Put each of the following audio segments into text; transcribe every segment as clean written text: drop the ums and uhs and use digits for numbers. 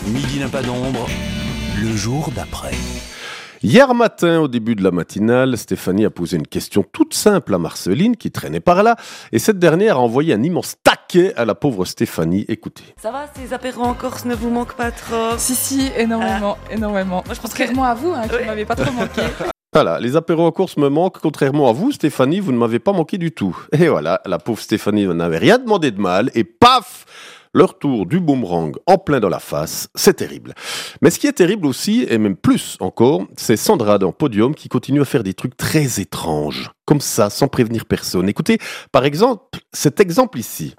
Midi n'a pas d'ombre, le jour d'après. Hier matin, au début de la matinale, Stéphanie a posé une question toute simple à Marceline, qui traînait par là, et cette dernière a envoyé un immense taquet à la pauvre Stéphanie. Écoutez. Ça va, ces apéros en Corse ne vous manquent pas trop? Si, énormément. Moi, je pense contrairement à vous, qui m'avez pas trop manqué. Voilà, les apéros en course me manquent, contrairement à vous, Stéphanie, vous ne m'avez pas manqué du tout. Et voilà, la pauvre Stéphanie n'avait rien demandé de mal, et paf, leur tour du boomerang en plein dans la face, c'est terrible. Mais ce qui est terrible aussi, et même plus encore, c'est Sandra dans Podium qui continue à faire des trucs très étranges, comme ça, sans prévenir personne. Écoutez, par exemple, cet exemple ici.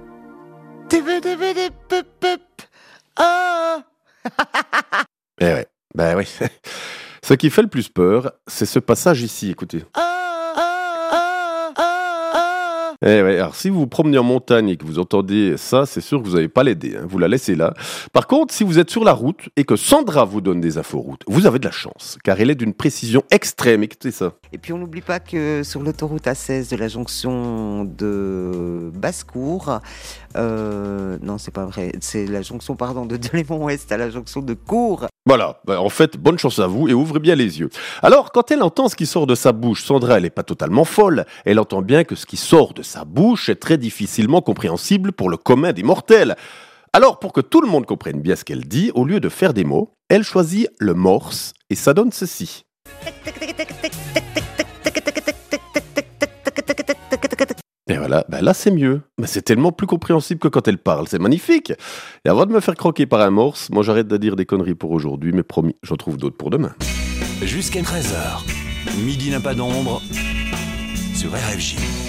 Eh ouais, ben oui. Ce qui fait le plus peur, c'est ce passage ici, écoutez. Eh ouais, alors si vous vous promenez en montagne et que vous entendez ça, c'est sûr que vous n'allez pas l'aider, hein, vous la laissez là. Par contre, si vous êtes sur la route et que Sandra vous donne des inforoutes, vous avez de la chance, car elle est d'une précision extrême, écoutez ça. Et puis on n'oublie pas que sur l'autoroute A16 de la jonction de Basse-Cour, non c'est pas vrai, c'est la jonction de Delémont-Ouest à la jonction de Cour. Voilà, en fait, bonne chance à vous et ouvrez bien les yeux. Alors, quand elle entend ce qui sort de sa bouche, Sandra, elle n'est pas totalement folle. Elle entend bien que ce qui sort de sa bouche est très difficilement compréhensible pour le commun des mortels. Alors, pour que tout le monde comprenne bien ce qu'elle dit, au lieu de faire des mots, elle choisit le morse et ça donne ceci. Et voilà, ben là c'est mieux. Mais c'est tellement plus compréhensible que quand elle parle, c'est magnifique. Et avant de me faire croquer par un morse, moi j'arrête de dire des conneries pour aujourd'hui, mais promis, j'en trouve d'autres pour demain. Jusqu'à 13h, Midi n'a pas d'ombre sur RFJ.